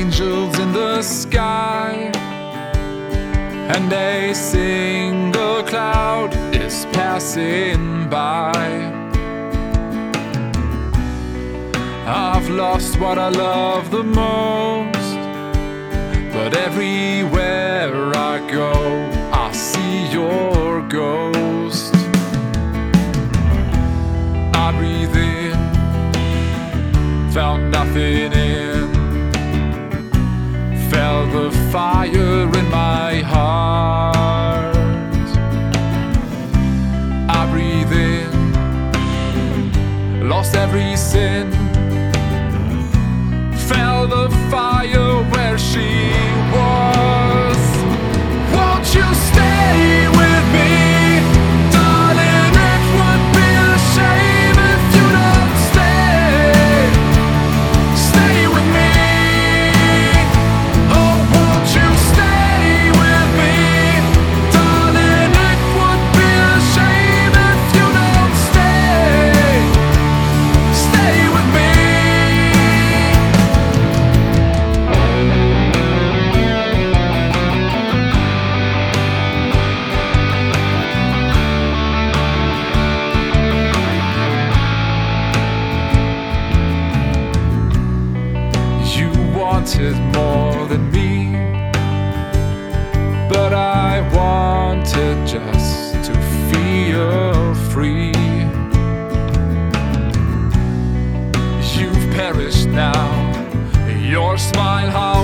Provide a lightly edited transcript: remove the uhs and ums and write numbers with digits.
angels in the sky, and a single cloud is passing by. I've lost what I love the most, but everywhere I go, I see your ghost. I breathe in, found nothing in, felt the fire in my heart. I breathe in, lost every sin, felt the fire where she was. Won't you stay with me, darling? It would be a shame if you don't stay. Stay with me. Oh, won't you stay with me, darling? It would be a shame if you don't stay. Stay with me. You wanted more than me, but I wanted just to feel free. You've perished now, your smile